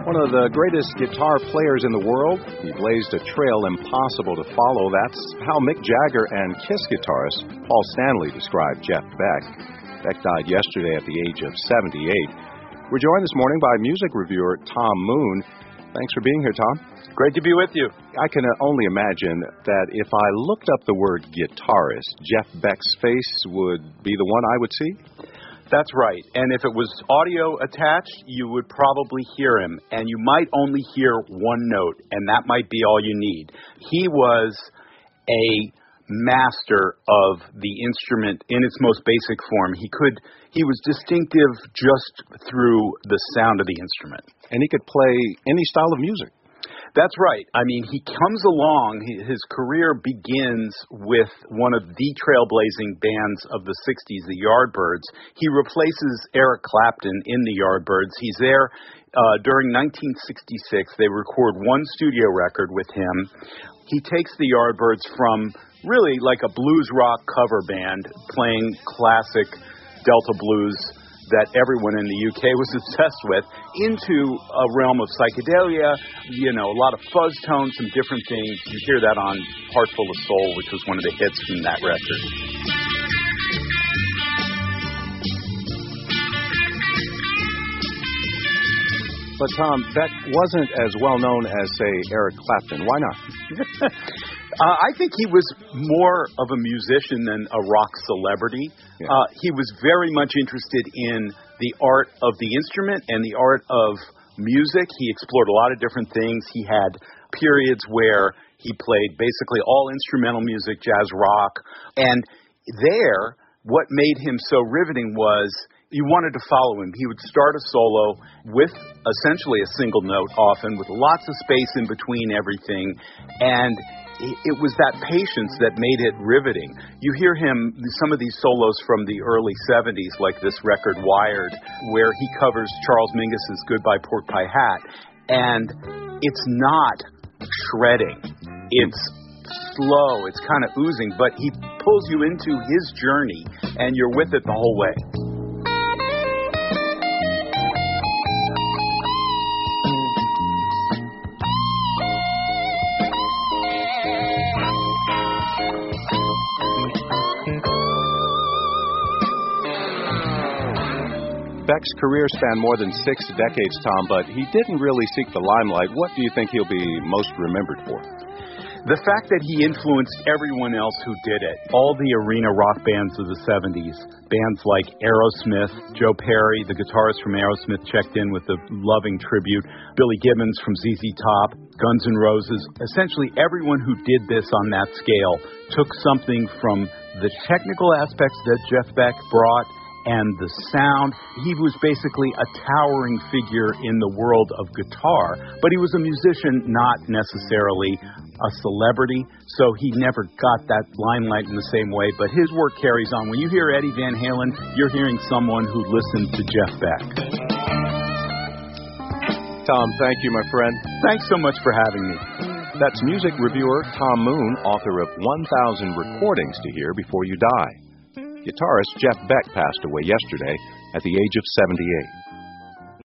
One of the greatest guitar players in the world, he blazed a trail impossible to follow. That's how Mick Jagger and Kiss guitarist Paul Stanley described Jeff Beck. Beck died yesterday at the age of 78. We're joined this morning by music reviewer Tom Moon. Thanks for being here, Tom. Great to be with you. I can only imagine that if I looked up the word guitarist, Jeff Beck's face would be the one I would see? That's right. And if it was audio attached, you would probably hear him. And you might only hear one note, and that might be all you need. He was a master of the instrument in its most basic form. He was distinctive just through the sound of the instrument. And he could play any style of music. That's right. I mean, he comes along, his career begins with one of the trailblazing bands of the 60s, the Yardbirds. He replaces Eric Clapton in the Yardbirds. He's there during 1966. They record one studio record with him. He takes the Yardbirds from really like a blues rock cover band playing classic Delta blues that everyone in the UK was obsessed with, into a realm of psychedelia, a lot of fuzz tones, some different things. You hear that on Heart Full of Soul, which was one of the hits from that record. But Tom, Beck wasn't as well known as, say, Eric Clapton. Why not? I think he was more of a musician than a rock celebrity. Yeah. He was very much interested in the art of the instrument and the art of music. He explored a lot of different things. He had periods where he played basically all instrumental music, jazz, rock. And there, what made him so riveting was you wanted to follow him. He would start a solo with essentially a single note often, with lots of space in between everything. And it was that patience that made it riveting. You hear him, some of these solos from the early 70s, like this record Wired, where he covers Charles Mingus's Goodbye Pork Pie Hat. And it's not shredding. It's slow. It's kind of oozing, but he pulls you into his journey, and you're with it the whole way. Beck's career spanned more than 6 decades, Tom, but he didn't really seek the limelight. What do you think he'll be most remembered for? The fact that he influenced everyone else who did it. All the arena rock bands of the 70s, bands like Aerosmith, Joe Perry, the guitarist from Aerosmith, checked in with a loving tribute. Billy Gibbons from ZZ Top, Guns N' Roses. Essentially, everyone who did this on that scale took something from the technical aspects that Jeff Beck brought and the sound. He was basically a towering figure in the world of guitar, but he was a musician, not necessarily a celebrity, so he never got that limelight in the same way, but his work carries on. When you hear Eddie Van Halen, you're hearing someone who listened to Jeff Beck. Tom, thank you, my friend. Thanks so much for having me. That's music reviewer Tom Moon, author of 1,000 Recordings to Hear Before You Die. Guitarist Jeff Beck passed away yesterday at the age of 78.